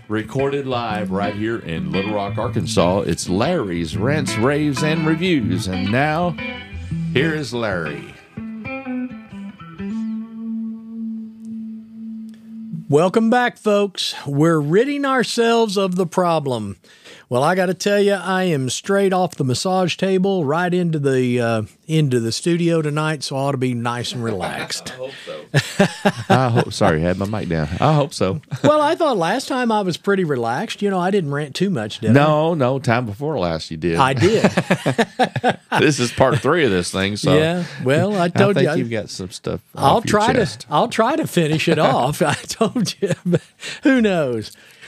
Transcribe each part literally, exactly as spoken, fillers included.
recorded live right here in Little Rock, Arkansas. It's Larry's Rants, Raves, and Reviews. And now, here is Larry. Welcome back, folks. We're ridding ourselves of the problem. Well, I got to tell you, I am straight off the massage table right into the uh, into the studio tonight, so I ought to be nice and relaxed. I hope so. I hope. Sorry, I had my mic down. I hope so. Well, I thought last time I was pretty relaxed. You know, I didn't rant too much, did I? No, no. Time before last, you did. I did. This is part three of this thing. So yeah. Well, I told I think you, I, you've got some stuff. I'll off your try chest. to. I'll try to finish it off. I told you. But who knows?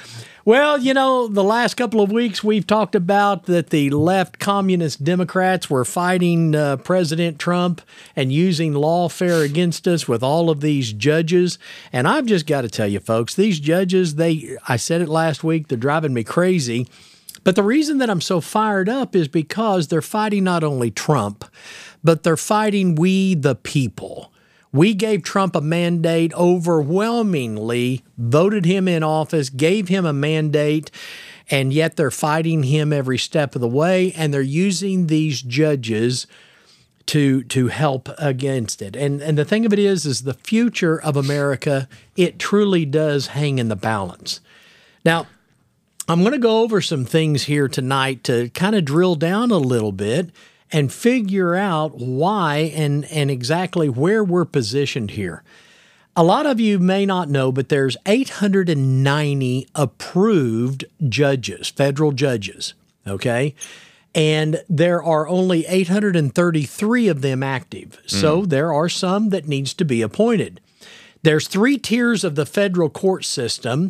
Well, you know, the last couple of weeks we've talked about that the left communist Democrats were fighting uh, President Trump and using lawfare against us with all of these judges. And I've just got to tell you, folks, these judges, they, I said it last week, they're driving me crazy. But the reason that I'm so fired up is because they're fighting not only Trump, but they're fighting we the people. We gave Trump a mandate, overwhelmingly voted him in office, gave him a mandate, and yet they're fighting him every step of the way, and they're using these judges to to help against it. And and the thing of it is, is the future of America, it truly does hang in the balance. Now, I'm going to go over some things here tonight to kind of drill down a little bit and figure out why and, and exactly where we're positioned here. A lot of you may not know, but there's eight hundred ninety approved judges, federal judges, okay? And there are only eight hundred thirty-three of them active. Mm. So there are some that needs to be appointed. There's three tiers of the federal court system.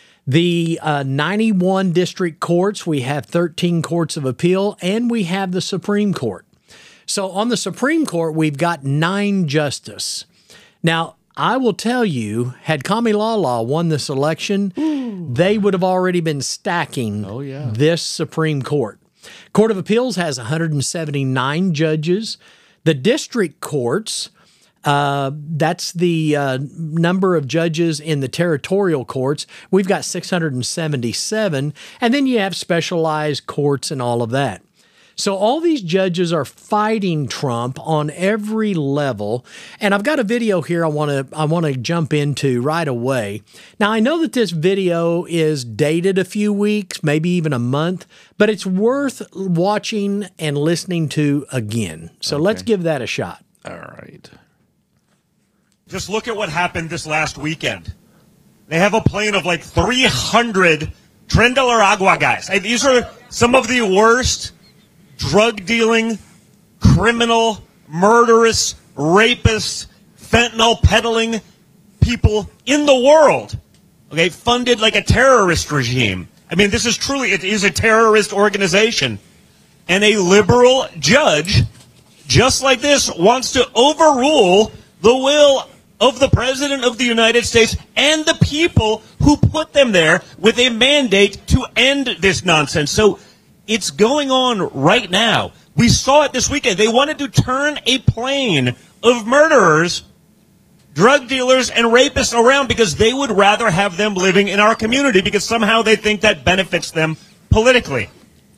The uh, ninety-one district courts, we have thirteen courts of appeal, and we have the Supreme Court. So on the Supreme Court, we've got nine justices. Now, I will tell you, had Kamilala won this election, Ooh. they would have already been stacking oh, yeah. this Supreme Court. Court of Appeals has one hundred seventy-nine judges. The district courts, Uh, that's the uh, number of judges in the territorial courts. We've got six hundred seventy-seven, and then you have specialized courts and all of that. So all these judges are fighting Trump on every level, and I've got a video here I want to I want to jump into right away. Now, I know that this video is dated a few weeks, maybe even a month, but it's worth watching and listening to again. So okay. Let's give that a shot. All right. Just look at what happened this last weekend. They have a plane of like three hundred Tren de la Agua guys. And these are some of the worst drug-dealing, criminal, murderous, rapist, fentanyl peddling people in the world. Okay, funded like a terrorist regime. I mean, this is truly, it is a terrorist organization. And a liberal judge, just like this, wants to overrule the will of the President of the United States and the people who put them there with a mandate to end this nonsense. So it's going on right now. We saw it this weekend. They wanted to turn a plane of murderers, drug dealers, and rapists around because they would rather have them living in our community because somehow they think that benefits them politically.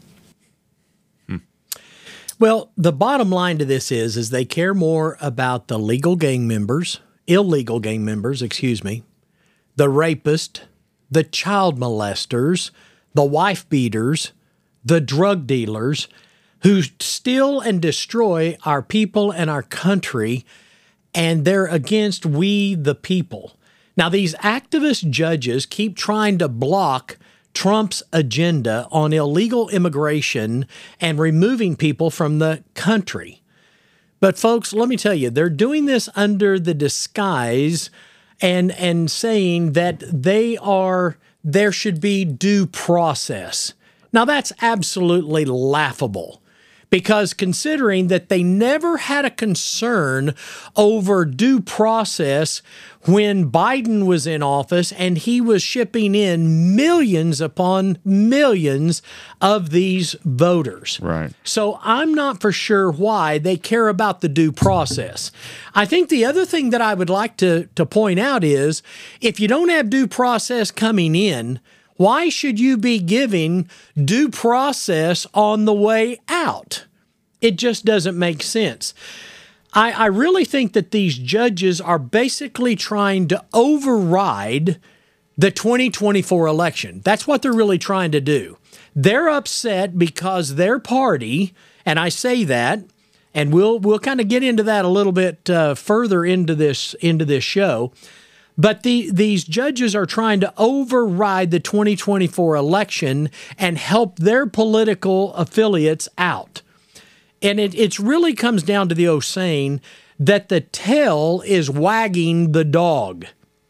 Well, the bottom line to this is, is they care more about the legal gang members, illegal gang members, excuse me, the rapist, the child molesters, the wife beaters, the drug dealers who steal and destroy our people and our country, and they're against we the people. Now, these activist judges keep trying to block Trump's agenda on illegal immigration and removing people from the country. But folks, let me tell you, they're doing this under the disguise and and saying that they are there should be due process. Now, that's absolutely laughable. Because considering that they never had a concern over due process when Biden was in office and he was shipping in millions upon millions of these voters. Right. So I'm not for sure why they care about the due process. I think the other thing that I would like to, to point out is if you don't have due process coming in, Why should you be giving due process on the way out? It just doesn't make sense. I, I really think that these judges are basically trying to override the twenty twenty-four election. That's what they're really trying to do. They're upset because their party, and I say that, and we'll we'll kind of get into that a little bit uh, further into this into this show. But the, these judges are trying to override the twenty twenty-four election and help their political affiliates out. And it it's really comes down to the old saying that the tail is wagging the dog.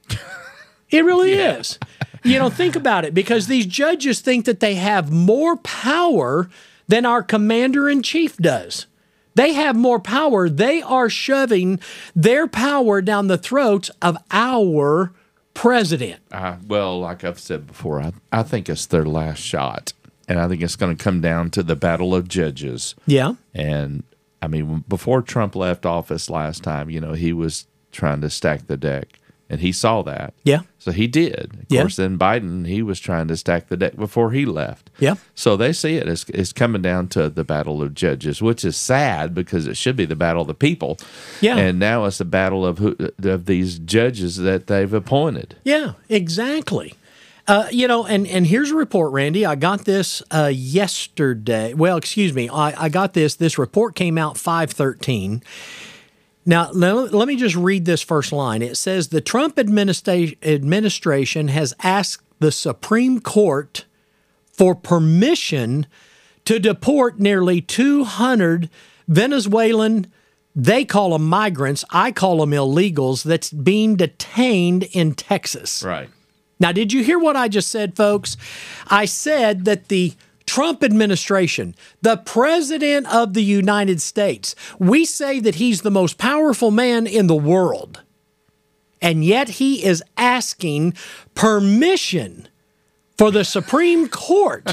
It really yeah. is. You know, think about it, because these judges think that they have more power than our commander-in-chief does. They have more power. They are shoving their power down the throats of our president. Uh, well, like I've said before, I, I think it's their last shot. And I think it's going to come down to the battle of judges. Yeah. And, I mean, before Trump left office last time, you know, he was trying to stack the deck. And he saw that. Yeah. So he did. Of yeah. course, then Biden, he was trying to stack the deck before he left. Yeah. So they see it as it's coming down to the battle of judges, which is sad because it should be the battle of the people. Yeah. And now it's the battle of who, of these judges that they've appointed. Yeah, exactly. Uh, you know, and, and here's a report, Randy. I got this uh, yesterday. Well, excuse me. I, I got this. This report came out five thirteen. Now, let me just read this first line. It says, the Trump administra- administration has asked the Supreme Court for permission to deport nearly two hundred Venezuelan, they call them migrants, I call them illegals, that's being detained in Texas. Right. Now, did you hear what I just said, folks? I said that the Trump administration, the president of the United States, we say that he's the most powerful man in the world. And yet he is asking permission for the Supreme Court.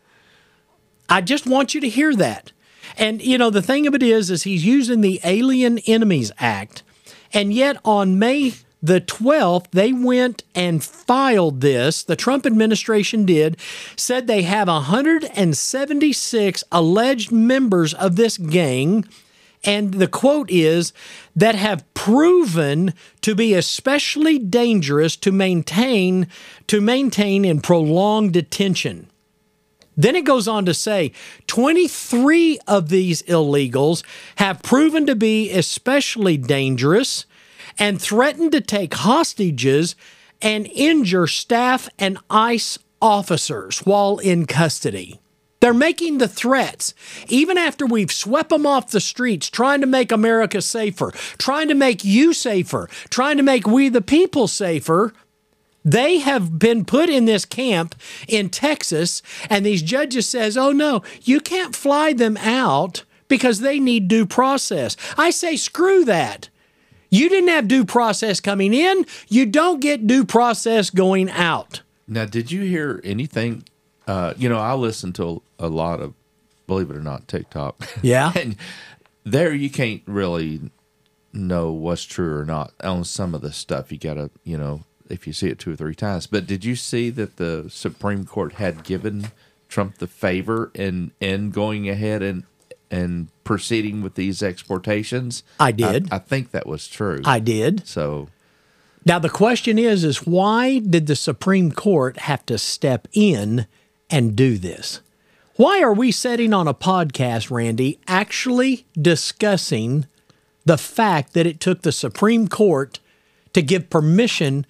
I just want you to hear that. And, you know, the thing of it is, is he's using the Alien Enemies Act. And yet on May the twelfth, they went and filed this. The Trump administration did, said they have one hundred seventy-six alleged members of this gang, and the quote is, that have proven to be especially dangerous to maintain, to maintain in prolonged detention. Then it goes on to say, twenty-three of these illegals have proven to be especially dangerous and threatened to take hostages and injure staff and ICE officers while in custody. They're making the threats, even after we've swept them off the streets, trying to make America safer, trying to make you safer, trying to make we the people safer. They have been put in this camp in Texas, and these judges says, oh no, you can't fly them out because they need due process. I say, screw that. You didn't have due process coming in. You don't get due process going out. Now, did you hear anything? Uh, you know, I listen to a, a lot of, believe it or not, TikTok. Yeah. And there you can't really know what's true or not on some of the stuff. You got to, you know, if you see it two or three times. But did you see that the Supreme Court had given Trump the favor in, in going ahead and and proceeding with these exportations? I did. I, I think that was true. I did. So now the question is, is why did the Supreme Court have to step in and do this? Why are we sitting on a podcast, Randy, actually discussing the fact that it took the Supreme Court to give permission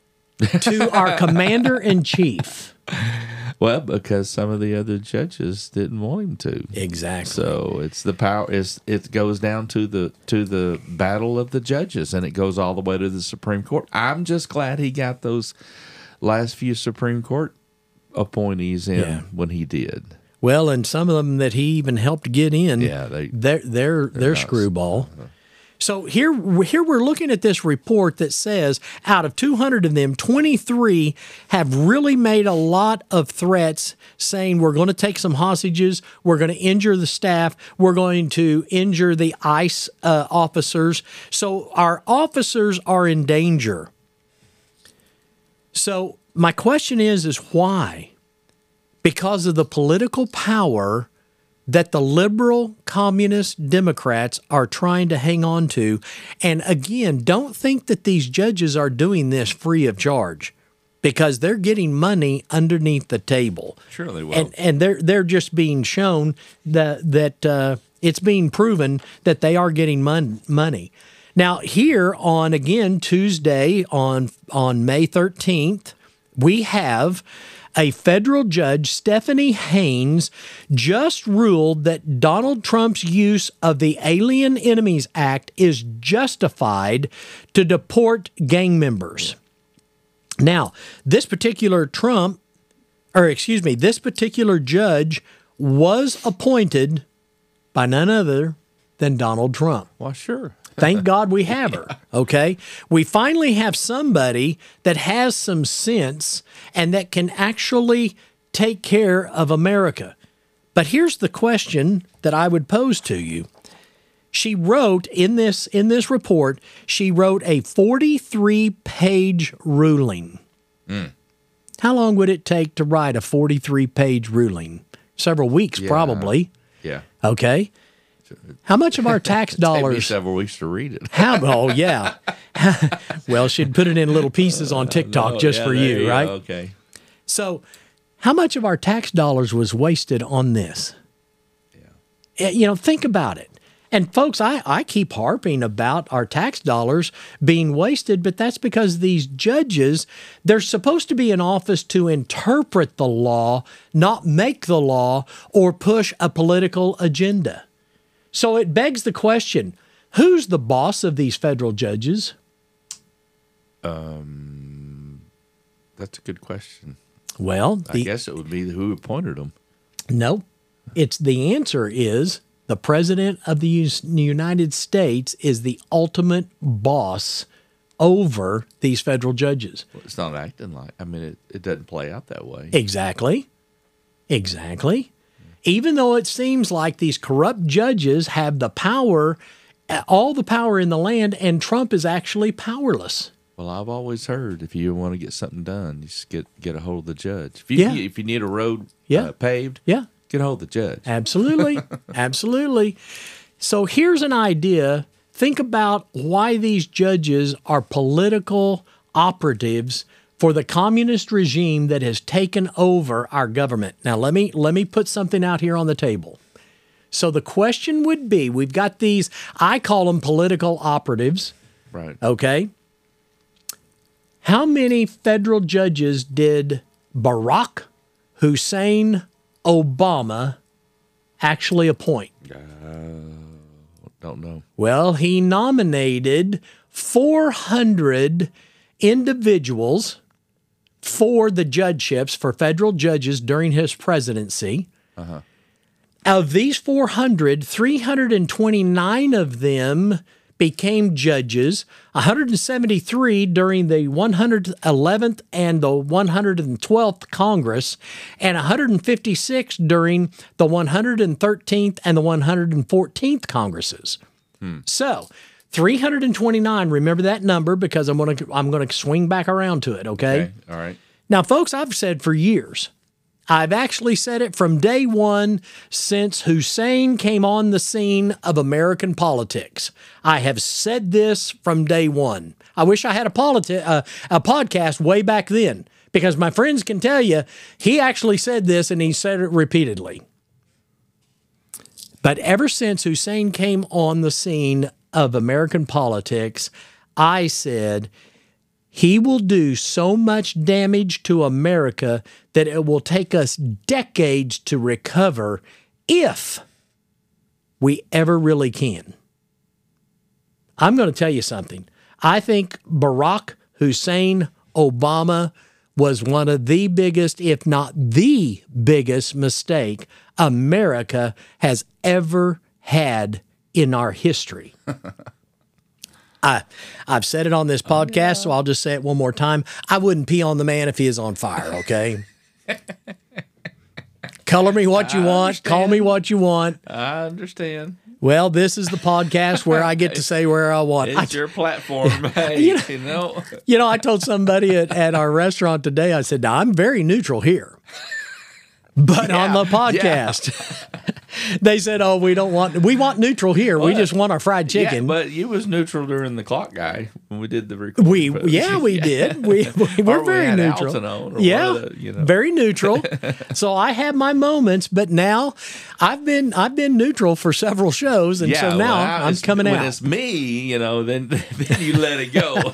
to our commander-in-chief? Well, because some of the other judges didn't want him to. Exactly. So it's the power. It's, it goes down to the to the battle of the judges, and it goes all the way to the Supreme Court. I'm just glad he got those last few Supreme Court appointees in yeah. when he did. Well, and some of them that he even helped get in. Yeah, they they're they're they're, they're screwball. Uh-huh. So here, here we're looking at this report that says out of two hundred of them, twenty-three have really made a lot of threats saying we're going to take some hostages, we're going to injure the staff, we're going to injure the ICE uh, officers. So our officers are in danger. So my question is, is why? Because of the political power that the liberal communist Democrats are trying to hang on to. And again, don't think that these judges are doing this free of charge, because they're getting money underneath the table. Sure they will. And, and they're, they're just being shown that, that uh, it's being proven that they are getting mon- money. Now, here on, again, Tuesday on, on May thirteenth, we have a federal judge, Stephanie Haynes, just ruled that Donald Trump's use of the Alien Enemies Act is justified to deport gang members. Now, this particular Trump, or excuse me, this particular judge was appointed by none other than Donald Trump. Well, sure. Thank God we have her, okay? We finally have somebody that has some sense and that can actually take care of America. But here's the question that I would pose to you. She wrote in this in this report, she wrote a forty-three page ruling. Mm. How long would it take to write a forty-three page ruling? Several weeks, yeah. Probably. Yeah. Okay. How much of our tax dollars? Take me several weeks to read it. How? Oh, yeah. Well, she'd put it in little pieces on TikTok no, just yeah, for you, you right? Go. Okay. So, how much of our tax dollars was wasted on this? Yeah. You know, think about it. And folks, I, I keep harping about our tax dollars being wasted, but that's because these judges, they're supposed to be in office to interpret the law, not make the law or push a political agenda. So it begs the question, who's the boss of these federal judges? Um, that's a good question. Well, the, I guess it would be who appointed them. No, it's the answer is the President of the United States is the ultimate boss over these federal judges. Well, it's not acting like, I mean, it, it doesn't play out that way. Exactly. Exactly. Even though it seems like these corrupt judges have the power, all the power in the land, and Trump is actually powerless. Well, I've always heard if you want to get something done, you just get get a hold of the judge. If you yeah. if you need a road yeah. uh, paved, yeah. get a hold of the judge. Absolutely. Absolutely. So here's an idea. Think about why these judges are political operatives for the communist regime that has taken over our government. Now, let me let me put something out here on the table. So the question would be, we've got these, I call them political operatives. Right. Okay. How many federal judges did Barack Hussein Obama actually appoint? Uh, don't know. Well, he nominated four hundred individuals for the judgeships, for federal judges during his presidency. Uh-huh. Of these four hundred, three hundred twenty-nine of them became judges, one hundred seventy-three during the one hundred eleventh and the one hundred twelfth Congress, and one hundred fifty-six during the one hundred thirteenth and the one hundred fourteenth Congresses. Hmm. So, three hundred twenty-nine, remember that number because I'm going to I'm going to swing back around to it, okay? Okay, all right. Now, folks, I've said for years, I've actually said it from day one since Hussein came on the scene of American politics. I have said this from day one. I wish I had a, politi- uh, a podcast way back then because my friends can tell you he actually said this and he said it repeatedly. But ever since Hussein came on the scene of American politics, I said he will do so much damage to America that it will take us decades to recover if we ever really can. I'm going to tell you something. I think Barack Hussein Obama was one of the biggest, if not the biggest mistake America has ever had in our history. I, I've said it on this podcast, oh, yeah. so I'll just say it one more time. I wouldn't pee on the man if he is on fire, okay? Color me what you I want. Understand. Call me what you want. I understand. Well, this is the podcast where I get to say where I want. It's I, your platform, hey, you, know, you know. You know, I told somebody at, at our restaurant today, I said, now, I'm very neutral here. But yeah, on the podcast, yeah. They said, "Oh, we don't want we want neutral here. Well, we just want our fried chicken." Yeah, but you was neutral during the clock guy when we did the recording. We post. yeah, we did. We, we were very we neutral. On, yeah, the, you know. Very neutral. So I have my moments, but now I've been I've been neutral for several shows, and yeah, so now well, I'm coming when out. When it's me, you know, then then you let it go.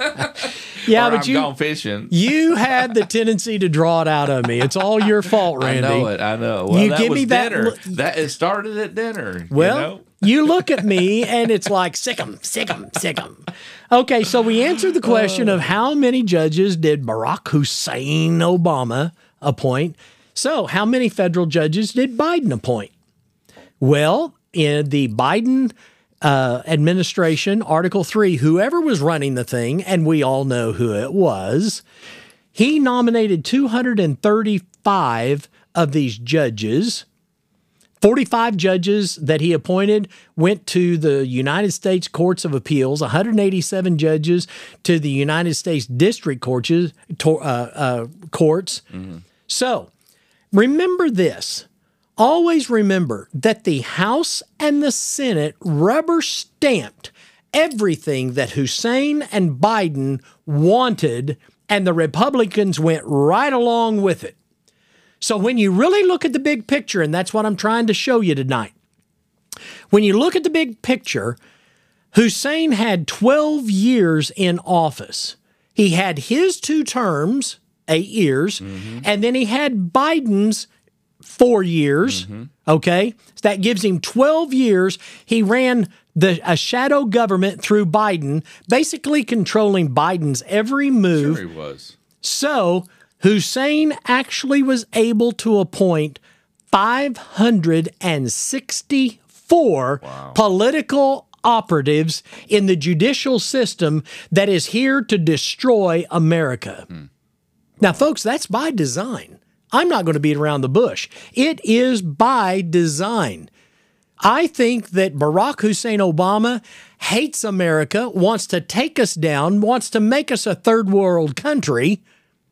Yeah, or but I'm you gone fishing. You had the tendency to draw it out of me. It's all your fault, Randy. I know it. I know. Well, you that give was me dinner. that. That it started at dinner. Well, you know? You look at me and it's like sick 'em, sick 'em, sick 'em. Okay, so we answered the question of how many judges did Barack Hussein Obama appoint? So, how many federal judges did Biden appoint? Well, in the Biden Uh, administration, Article three, whoever was running the thing, and we all know who it was, he nominated two hundred thirty-five of these judges. forty-five judges that he appointed went to the United States Courts of Appeals, one hundred eighty-seven judges to the United States District Courts. Uh, uh, courts. Mm-hmm. So, remember this. Always remember that the House and the Senate rubber stamped everything that Hussein and Biden wanted, and the Republicans went right along with it. So when you really look at the big picture, and that's what I'm trying to show you tonight, when you look at the big picture, Hussein had twelve years in office. He had his two terms, eight years, mm-hmm. and then he had Biden's Four years, mm-hmm. okay? So that gives him twelve years. He ran the a shadow government through Biden, basically controlling Biden's every move. Sure he was. So Hussein actually was able to appoint five hundred sixty-four wow. political operatives in the judicial system that is here to destroy America. Hmm. Now, folks, that's by design. I'm not going to beat around the bush. It is by design. I think that Barack Hussein Obama hates America, wants to take us down, wants to make us a third world country,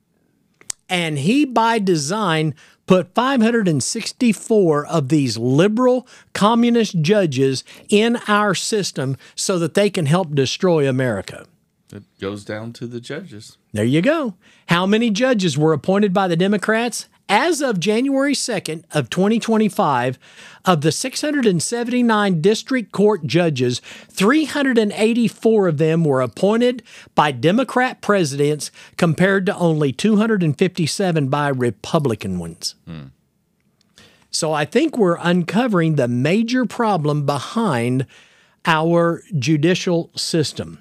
and he, by design, put five hundred sixty-four of these liberal communist judges in our system so that they can help destroy America. It goes down to the judges. There you go. How many judges were appointed by the Democrats? As of January second of twenty twenty-five, of the six hundred seventy-nine district court judges, three hundred eighty-four of them were appointed by Democrat presidents compared to only two hundred fifty-seven by Republican ones. Hmm. So I think we're uncovering the major problem behind our judicial system.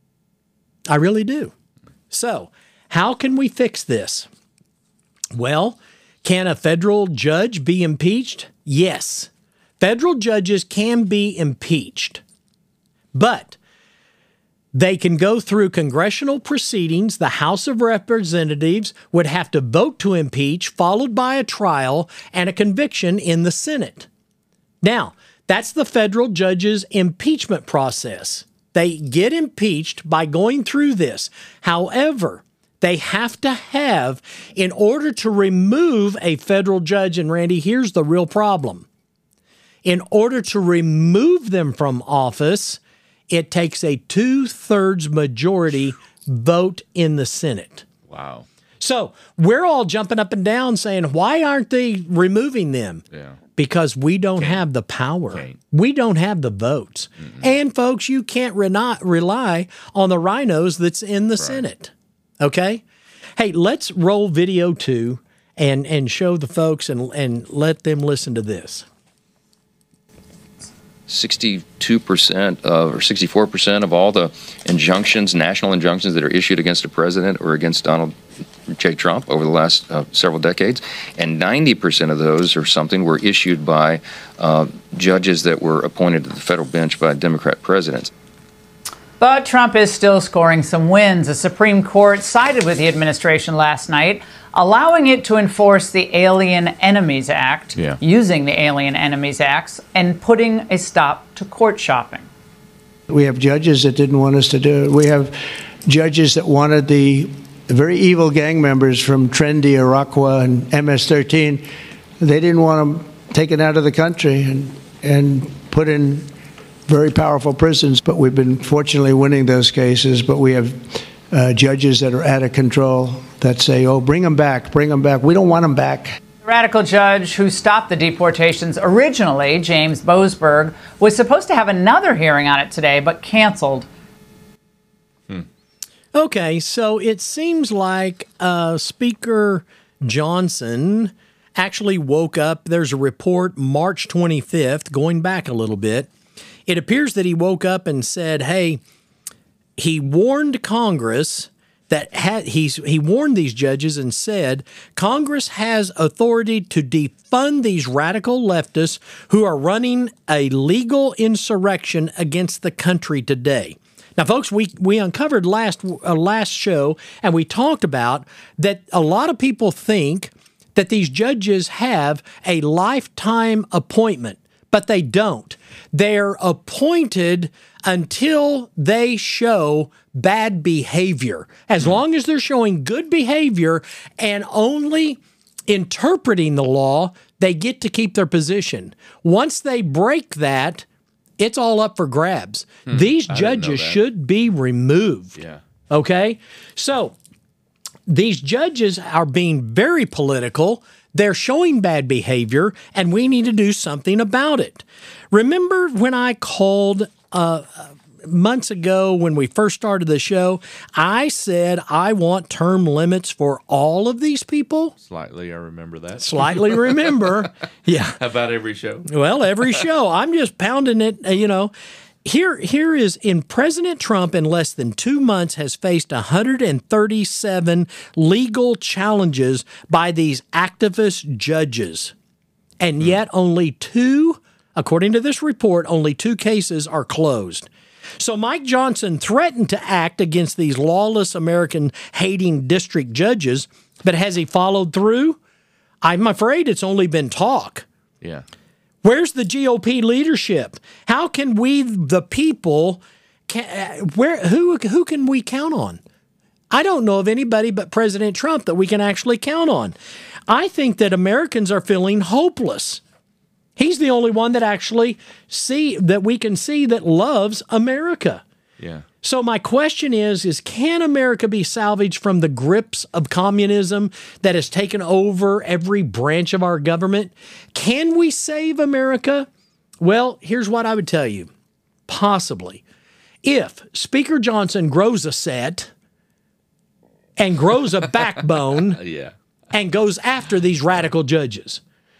I really do. So, how can we fix this? Well, can a federal judge be impeached? Yes. Federal judges can be impeached, but they can go through congressional proceedings. The House of Representatives would have to vote to impeach, followed by a trial and a conviction in the Senate. Now, that's the federal judge's impeachment process. They get impeached by going through this. However, they have to have, in order to remove a federal judge, and Randy, here's the real problem. In order to remove them from office, it takes a two-thirds majority vote in the Senate. Wow. So we're all jumping up and down saying, why aren't they removing them? Yeah. Because we don't can't. have the power. Can't. We don't have the votes. Mm-mm. And, folks, you can't re- rely on the rhinos that's in the right. Senate. Okay? Hey, let's roll video two and, and show the folks and, and let them listen to this. sixty-two percent of, or sixty-four percent of all the injunctions, national injunctions that are issued against a president or against Donald J. Trump over the last uh, several decades, and ninety percent of those or something were issued by uh, judges that were appointed to the federal bench by Democrat presidents. But Trump is still scoring some wins. The Supreme Court sided with the administration last night, allowing it to enforce the Alien Enemies Act, yeah. using the Alien Enemies Acts, and putting a stop to court shopping. We have judges that didn't want us to do it. We have judges that wanted the very evil gang members from Trendy, Iroquois, and M S thirteen. They didn't want them taken out of the country and, and put in very powerful prisons, but we've been fortunately winning those cases. But we have uh, judges that are out of control that say, oh, bring them back, bring them back. We don't want them back. The radical judge who stopped the deportations originally, James Boasberg, was supposed to have another hearing on it today, but canceled. Hmm. Okay, so it seems like uh, Speaker Johnson actually woke up. There's a report March twenty-fifth, going back a little bit. It appears that he woke up and said, hey, he warned Congress that had, he's, he warned these judges and said, Congress has authority to defund these radical leftists who are running a legal insurrection against the country today. Now, folks, we, we uncovered last, uh, last show, and we talked about that a lot of people think that these judges have a lifetime appointment, but they don't. They're appointed until they show bad behavior. As long as they're showing good behavior and only interpreting the law, they get to keep their position. Once they break that, it's all up for grabs. Hmm, These judges should be removed. Yeah. Okay? So these judges are being very political. They're showing bad behavior, and we need to do something about it. Remember when I called uh, months ago when we first started the show, I said I want term limits for all of these people? Slightly, I remember that. Slightly remember. Yeah. How about every show? Well, every show. I'm just pounding it, uh, you know. Here, here is in President Trump in less than two months has faced one hundred thirty-seven legal challenges by these activist judges. And yet only two, according to this report, only two cases are closed. So Mike Johnson threatened to act against these lawless American-hating district judges, but has he followed through? I'm afraid it's only been talk. Yeah. Where's the G O P leadership? How can we, the people, can, where who who can we count on? I don't know of anybody but President Trump that we can actually count on. I think that Americans are feeling hopeless. He's the only one that actually see that we can see that loves America. Yeah. So my question is, is can America be salvaged from the grips of communism that has taken over every branch of our government? Can we save America? Well, here's what I would tell you. Possibly. If Speaker Johnson grows a set and grows a backbone yeah. and goes after these radical judges.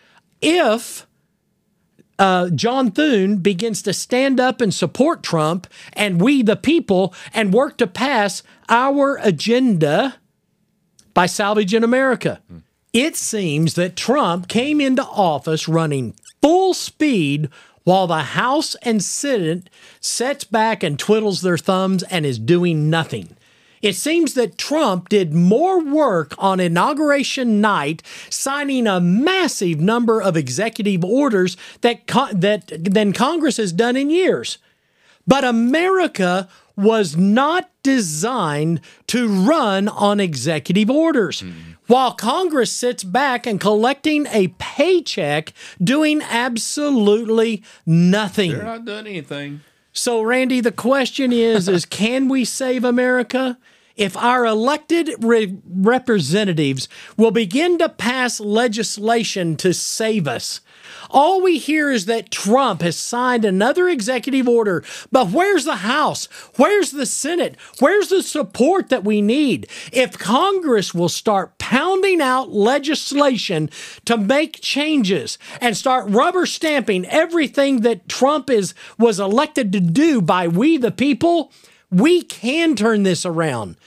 If Uh, John Thune begins to stand up and support Trump and we the people and work to pass our agenda by salvaging America. Hmm. It seems that Trump came into office running full speed while the House and Senate sits back and twiddles their thumbs and is doing nothing. It seems that Trump did more work on inauguration night, signing a massive number of executive orders that co- that than Congress has done in years. But America was not designed to run on executive orders. Mm. While Congress sits back and collecting a paycheck, doing absolutely nothing. They're not doing anything. So, Randy, the question is, is can we save America? If our elected re- representatives will begin to pass legislation to save us. All we hear is that Trump has signed another executive order, but where's the House? Where's the Senate? Where's the support that we need? If Congress will start pounding out legislation to make changes and start rubber stamping everything that Trump is was elected to do by we the people, we can turn this around.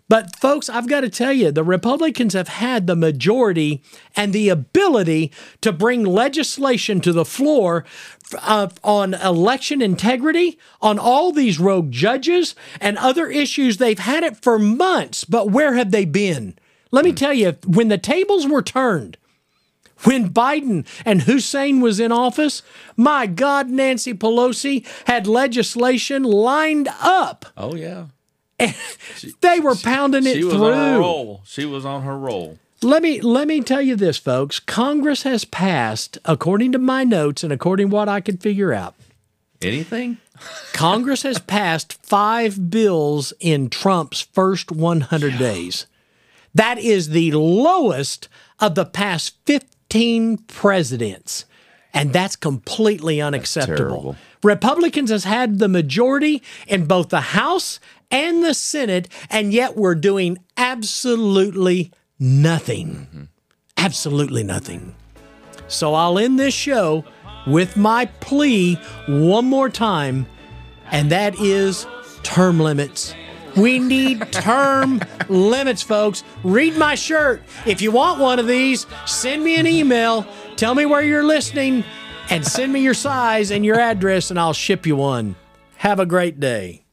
But, folks, I've got to tell you, the Republicans have had the majority and the ability to bring legislation to the floor uh, on election integrity, on all these rogue judges and other issues. They've had it for months, but where have they been? Let me tell you, when the tables were turned, when Biden and Hussein was in office, my God, Nancy Pelosi had legislation lined up. Oh, yeah. She, they were pounding it she was through. On her roll. She was on her roll. Let me let me tell you this, folks. Congress has passed, according to my notes and according to what I could figure out. Anything? Congress has passed five bills in Trump's first one hundred yeah. days. That is the lowest of the past fifteen presidents. And that's completely unacceptable. That's Republicans has had the majority in both the House and the Senate, and yet we're doing absolutely nothing. Mm-hmm. Absolutely nothing. So I'll end this show with my plea one more time, and that is term limits. We need term limits, folks. Read my shirt. If you want one of these, send me an email. Tell me where you're listening and send me your size and your address, and I'll ship you one. Have a great day.